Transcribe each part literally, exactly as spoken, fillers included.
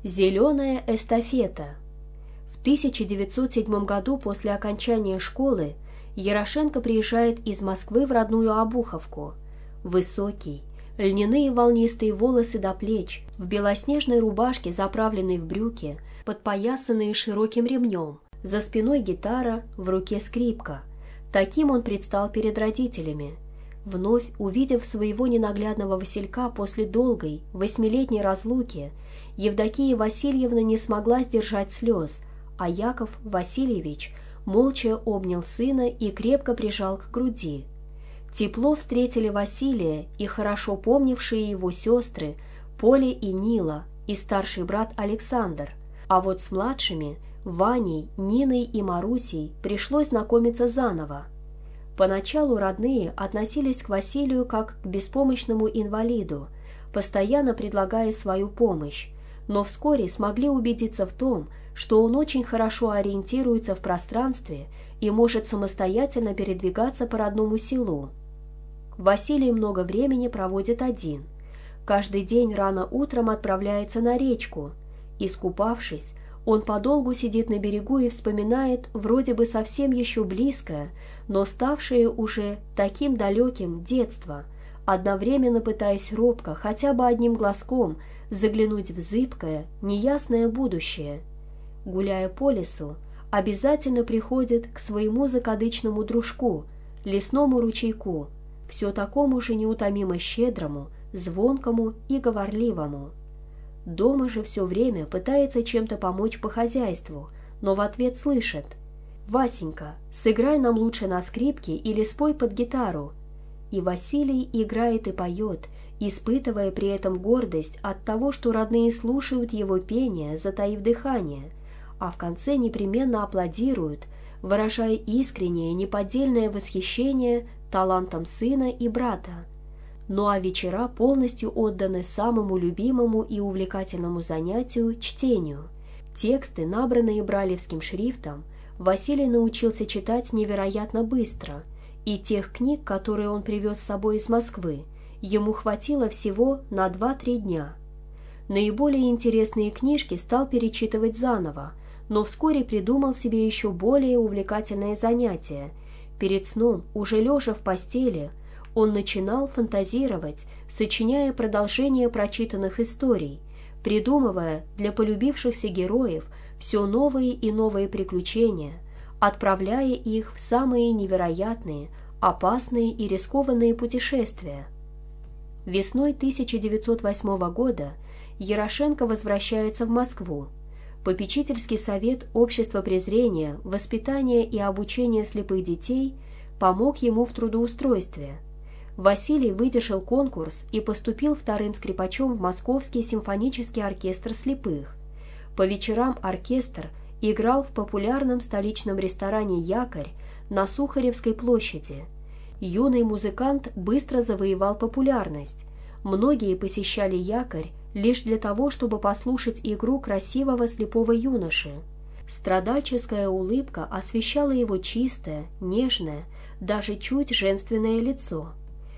Зеленая эстафета. В тысяча девятьсот седьмом году после окончания школы Ярошенко приезжает из Москвы в родную Обуховку. Высокий, льняные волнистые волосы до плеч, в белоснежной рубашке, заправленной в брюки, подпоясанные широким ремнем, за спиной гитара, в руке скрипка. Таким он предстал перед родителями. Вновь увидев своего ненаглядного Василька после долгой, восьмилетней разлуки, Евдокия Васильевна не смогла сдержать слез, а Яков Васильевич молча обнял сына и крепко прижал к груди. Тепло встретили Василия и хорошо помнившие его сестры Поля и Нила и старший брат Александр, а вот с младшими, Ваней, Ниной и Марусей, пришлось знакомиться заново. Поначалу родные относились к Василию как к беспомощному инвалиду, постоянно предлагая свою помощь, но вскоре смогли убедиться в том, что он очень хорошо ориентируется в пространстве и может самостоятельно передвигаться по родному селу. Василий много времени проводит один. Каждый день рано утром отправляется на речку. Искупавшись, он подолгу сидит на берегу и вспоминает вроде бы совсем еще близкое, но ставшее уже таким далеким детство, одновременно пытаясь робко хотя бы одним глазком заглянуть в зыбкое, неясное будущее. Гуляя по лесу, обязательно приходит к своему закадычному дружку, лесному ручейку, все такому же неутомимо щедрому, звонкому и говорливому. Дома же все время пытается чем-то помочь по хозяйству, но в ответ слышит: «Васенька, сыграй нам лучше на скрипке или спой под гитару». И Василий играет и поет, испытывая при этом гордость от того, что родные слушают его пение, затаив дыхание, а в конце непременно аплодируют, выражая искреннее, неподдельное восхищение талантом сына и брата. Ну а вечера полностью отданы самому любимому и увлекательному занятию – чтению. Тексты, набранные брайлевским шрифтом, Василий научился читать невероятно быстро, и тех книг, которые он привез с собой из Москвы, ему хватило всего на два-три дня. Наиболее интересные книжки стал перечитывать заново, но вскоре придумал себе еще более увлекательное занятие. Перед сном, уже лежа в постели, он начинал фантазировать, сочиняя продолжение прочитанных историй, придумывая для полюбившихся героев все новые и новые приключения, отправляя их в самые невероятные, опасные и рискованные путешествия. Весной тысяча девятьсот восьмого года Ярошенко возвращается в Москву. Попечительский совет Общества презрения, воспитания и обучения слепых детей помог ему в трудоустройстве. Василий выдержал конкурс и поступил вторым скрипачом в Московский симфонический оркестр слепых. По вечерам оркестр играл в популярном столичном ресторане «Якорь» на Сухаревской площади. Юный музыкант быстро завоевал популярность. Многие посещали «Якорь» лишь для того, чтобы послушать игру красивого слепого юноши. Страдальческая улыбка освещала его чистое, нежное, даже чуть женственное лицо.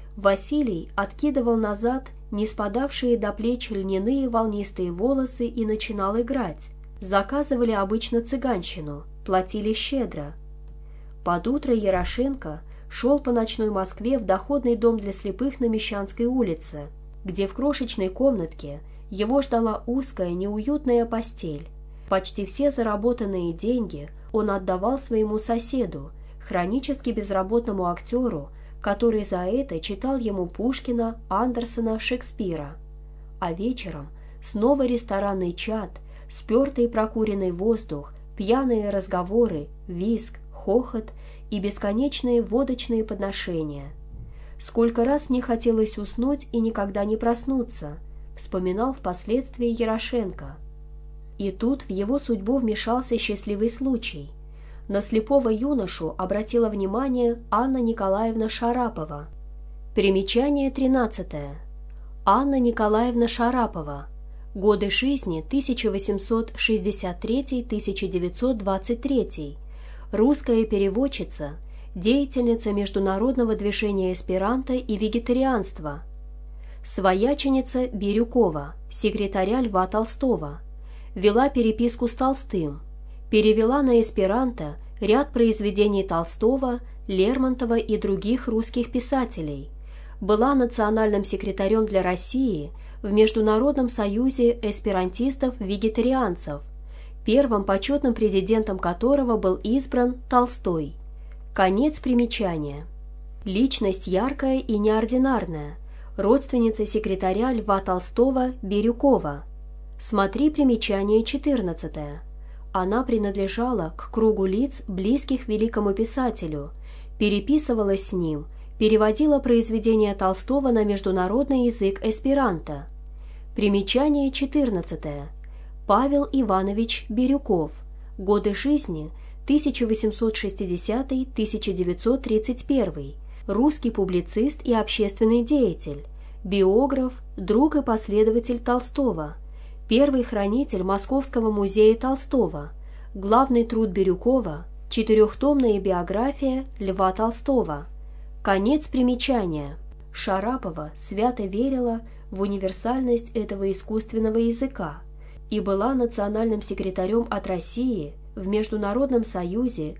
Василий откидывал назад не спадавшие до плеч льняные волнистые волосы и начинал играть. Заказывали обычно цыганщину, платили щедро. Под утро Ярошенко шел по ночной Москве в доходный дом для слепых на Мещанской улице, где в крошечной комнатке его ждала узкая, неуютная постель. Почти все заработанные деньги он отдавал своему соседу, хронически безработному актеру, который за это читал ему Пушкина, Андерсона, Шекспира. А вечером снова ресторанный чад, спертый прокуренный воздух, пьяные разговоры, визг, хохот и бесконечные водочные подношения. «Сколько раз мне хотелось уснуть и никогда не проснуться», вспоминал впоследствии Ярошенко. И тут в его судьбу вмешался счастливый случай. На слепого юношу обратила внимание Анна Николаевна Шарапова. Примечание тринадцатое. Анна Николаевна Шарапова. Годы жизни тысяча восемьсот шестьдесят третий — тысяча девятьсот двадцать третий. Русская переводчица, деятельница международного движения эсперанто и вегетарианства. Свояченица Бирюкова, секретаря Льва Толстого. вела переписку с Толстым, перевела на эсперанто ряд произведений Толстого, Лермонтова и других русских писателей, была национальным секретарем для России в Международном союзе эсперантистов-вегетарианцев, первым почетным президентом которого был избран Толстой. Конец примечания. Личность яркая и неординарная, родственница секретаря Льва Толстого Бирюкова. Смотри примечание четырнадцатое. Она принадлежала к кругу лиц, близких великому писателю, переписывалась с ним, переводила произведения Толстого на международный язык эсперанто. Примечание четырнадцатое. Павел Иванович Бирюков. Годы жизни тысяча восемьсот шестидесятый — тысяча девятьсот тридцать первый. Русский публицист и общественный деятель, биограф, друг и последователь Толстого, первый хранитель Московского музея Толстого, главный труд Бирюкова, четырехтомная биография Льва Толстого. Конец примечания. Шарапова свято верила в универсальность этого искусственного языка и была национальным секретарем от России в Международном союзе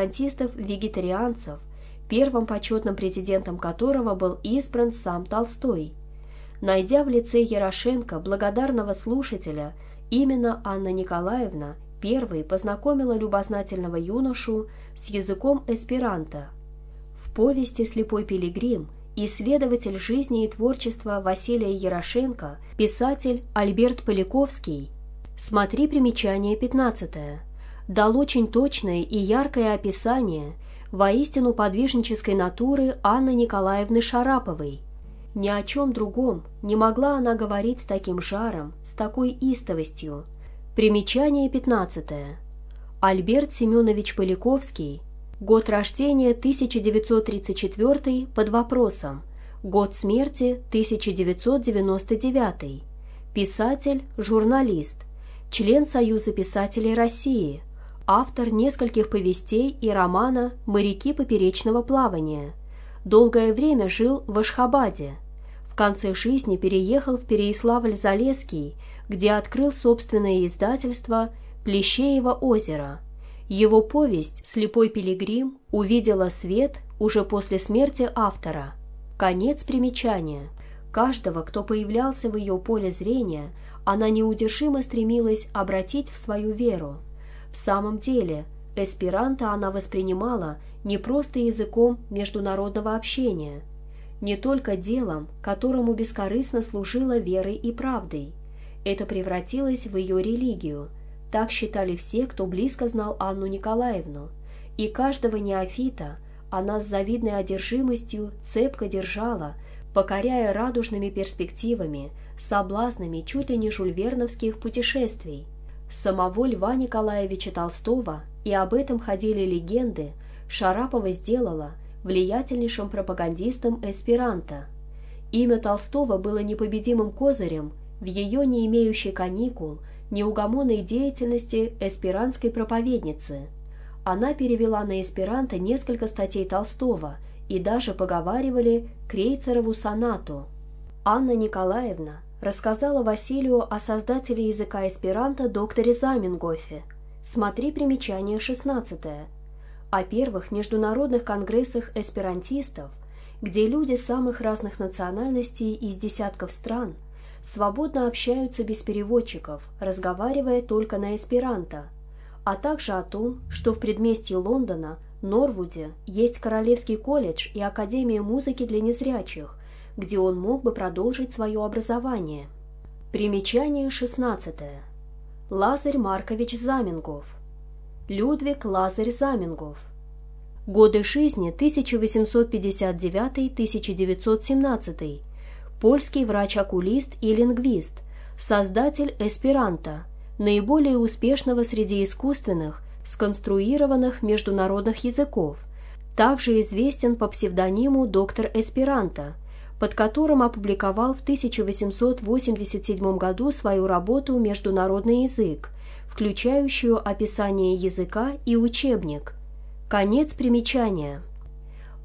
эсперантистов-вегетарианцев, первым почетным президентом которого был избран сам Толстой. Найдя в лице Ярошенко благодарного слушателя, именно Анна Николаевна первой познакомила любознательного юношу с языком эсперанто. В повести «Слепой пилигрим» исследователь жизни и творчества Василия Ярошенко, писатель Альберт Поляковский, смотри примечание пятнадцатое, дал очень точное и яркое описание воистину подвижнической натуры Анны Николаевны Шараповой. Ни о чем другом не могла она говорить с таким жаром, с такой истовостью. Примечание пятнадцатое. Альберт Семенович Поляковский. Год рождения тысяча девятьсот тридцать четвёртый под вопросом. Год смерти тысяча девятьсот девяносто девятый. Писатель, журналист, член Союза писателей России, автор нескольких повестей и романа «Моряки поперечного плавания». Долгое время жил в Ашхабаде. В конце жизни переехал в Переяславль-Залесский, где открыл собственное издательство «Плещеево озеро». Его повесть «Слепой пилигрим» увидела свет уже после смерти автора. Конец примечания. Каждого, кто появлялся в ее поле зрения, она неудержимо стремилась обратить в свою веру. В самом деле, эсперанто она воспринимала не просто языком международного общения, не только делом, которому бескорыстно служила верой и правдой. Это превратилось в ее религию. Так считали все, кто близко знал Анну Николаевну, и каждого неофита она с завидной одержимостью цепко держала, покоряя радужными перспективами, соблазнами чуть ли не жюльверновских путешествий. Самого Льва Николаевича Толстого, и об этом ходили легенды, Шарапова сделала влиятельнейшим пропагандистом эсперанто. Имя Толстого было непобедимым козырем в ее не имеющей каникул, неугомонной деятельности эсперантской проповедницы. Она перевела на эсперанто несколько статей Толстого и даже поговаривали Крейцерову сонату. Анна Николаевна рассказала Василию о создателе языка эсперанто докторе Заменгофе. Смотри примечание шестнадцатое. О первых международных конгрессах эсперантистов, где люди самых разных национальностей из десятков стран свободно общаются без переводчиков, разговаривая только на эсперанто, а также о том, что в предместье Лондона, Норвуде, есть Королевский колледж и Академия музыки для незрячих, где он мог бы продолжить свое образование. Примечание шестнадцатое. Лазарь Маркович Заменгоф. Людвиг Лазарь Заменгоф. Годы жизни тысяча восемьсот пятьдесят девятый — тысяча девятьсот семнадцатый. Польский врач-окулист и лингвист, создатель эсперанто, наиболее успешного среди искусственных, сконструированных международных языков, также известен по псевдониму доктор эсперанто, под которым опубликовал в тысяча восемьсот восемьдесят седьмом году свою работу «Международный язык», включающую описание языка и учебник. Конец примечания.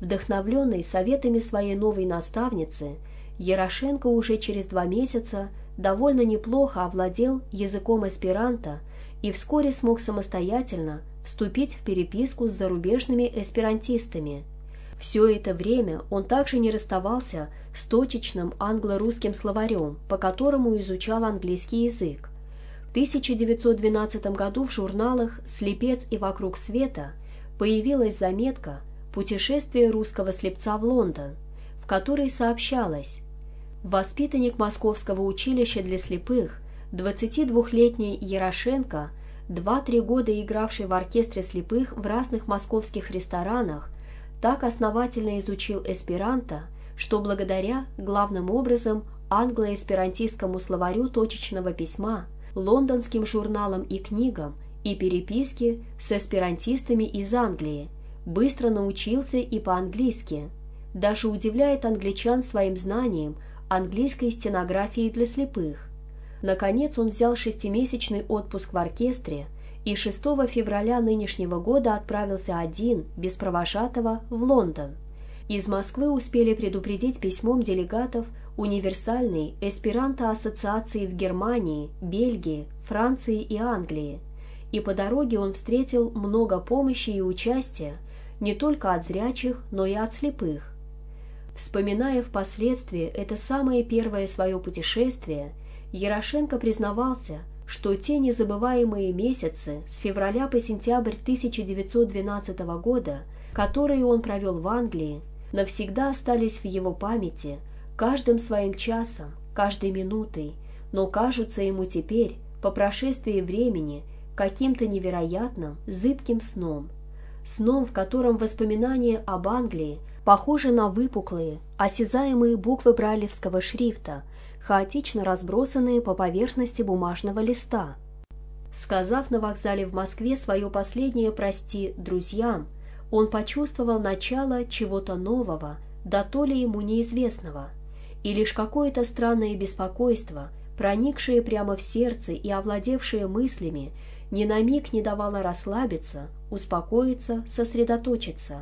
Вдохновленный советами своей новой наставницы, Ярошенко уже через два месяца довольно неплохо овладел языком эсперанто и вскоре смог самостоятельно вступить в переписку с зарубежными эсперантистами. Все это время он также не расставался с точечным англо-русским словарем, по которому изучал английский язык. В тысяча девятьсот двенадцатом году в журналах «Слепец» и «Вокруг света» появилась заметка «Путешествие русского слепца в Лондон», в которой сообщалось: воспитанник Московского училища для слепых, двадцатидвухлетний Ярошенко, два-три года игравший в оркестре слепых в разных московских ресторанах, так основательно изучил эсперанто, что благодаря, главным образом, англо-эсперантистскому словарю точечного письма, лондонским журналам и книгам и переписке с эсперантистами из Англии, быстро научился и по-английски. Даже удивляет англичан своим знанием английской стенографии для слепых. Наконец он взял шестимесячный отпуск в оркестре и шестого февраля нынешнего года отправился один, без провожатого, в Лондон. Из Москвы успели предупредить письмом делегатов универсальной эсперанто-ассоциации в Германии, Бельгии, Франции и Англии, и по дороге он встретил много помощи и участия не только от зрячих, но и от слепых. Вспоминая впоследствии это самое первое свое путешествие, Ярошенко признавался, что те незабываемые месяцы с февраля по сентябрь тысяча девятьсот двенадцатого года, которые он провел в Англии, навсегда остались в его памяти каждым своим часом, каждой минутой, но кажутся ему теперь, по прошествии времени, каким-то невероятным, зыбким сном. Сном, в котором воспоминания об Англии похожи на выпуклые, осязаемые буквы брайлевского шрифта, хаотично разбросанные по поверхности бумажного листа. Сказав на вокзале в Москве свое последнее «прости» друзьям, он почувствовал начало чего-то нового, да то ли ему неизвестного, и лишь какое-то странное беспокойство, проникшее прямо в сердце и овладевшее мыслями, ни на миг не давало расслабиться, успокоиться, сосредоточиться.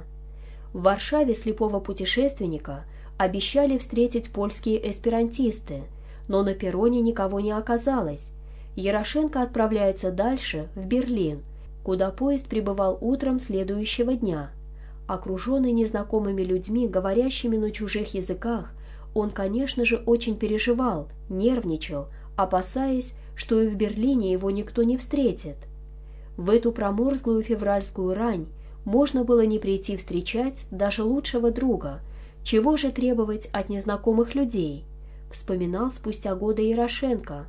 В Варшаве слепого путешественника обещали встретить польские эсперантисты, но на перроне никого не оказалось. Ярошенко отправляется дальше, в Берлин, куда поезд прибывал утром следующего дня. Окруженный незнакомыми людьми, говорящими на чужих языках, он, конечно же, очень переживал, нервничал, опасаясь, что и в Берлине его никто не встретит. В эту проморзглую февральскую рань можно было не прийти встречать даже лучшего друга. Чего же требовать от незнакомых людей? Вспоминал спустя годы Ярошенко.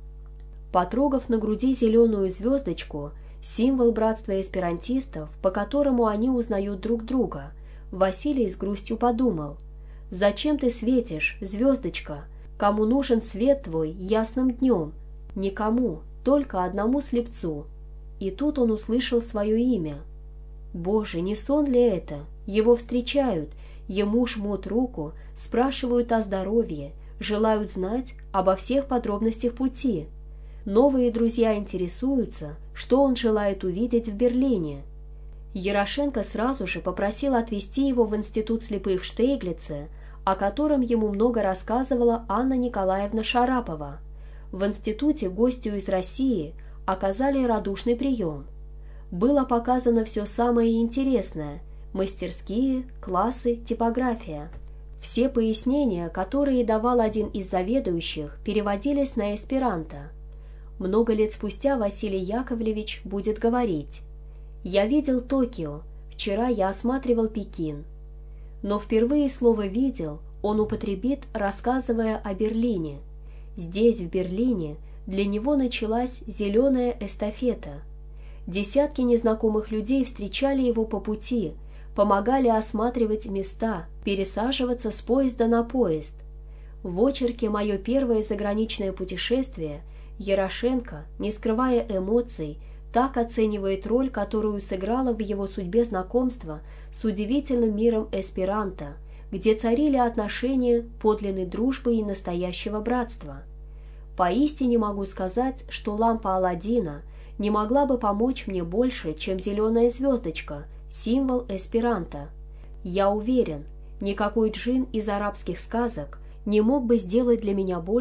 Потрогав на груди зеленую звездочку, символ братства эсперантистов, по которому они узнают друг друга, Василий с грустью подумал: «Зачем ты светишь, звездочка? Кому нужен свет твой ясным днем? Никому, только одному слепцу». И тут он услышал свое имя. Боже, не сон ли это? Его встречают, ему жмут руку, спрашивают о здоровье, желают знать обо всех подробностях пути. Новые друзья интересуются, что он желает увидеть в Берлине. Ярошенко сразу же попросил отвезти его в институт слепых в Штейглице, о котором ему много рассказывала Анна Николаевна Шарапова. В институте гостю из России оказали радушный прием. Было показано все самое интересное – мастерские, классы, типография. Все пояснения, которые давал один из заведующих, переводились на эсперанто. Много лет спустя Василий Яковлевич будет говорить: «Я видел Токио, вчера я осматривал Пекин». Но впервые слово «видел» он употребит, рассказывая о Берлине. Здесь, в Берлине, для него началась зеленая эстафета. Десятки незнакомых людей встречали его по пути, помогали осматривать места, пересаживаться с поезда на поезд. В очерке «Мое первое заграничное путешествие» Ярошенко, не скрывая эмоций, так оценивает роль, которую сыграло в его судьбе знакомство с удивительным миром эсперанто, где царили отношения подлинной дружбы и настоящего братства. Поистине могу сказать, что лампа Аладдина не могла бы помочь мне больше, чем зеленая звездочка, символ эсперанто. Я уверен, никакой джин из арабских сказок не мог бы сделать для меня больше,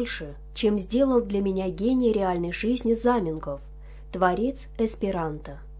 чем сделал для меня гений реальной жизни Заменгов, творец эсперанто.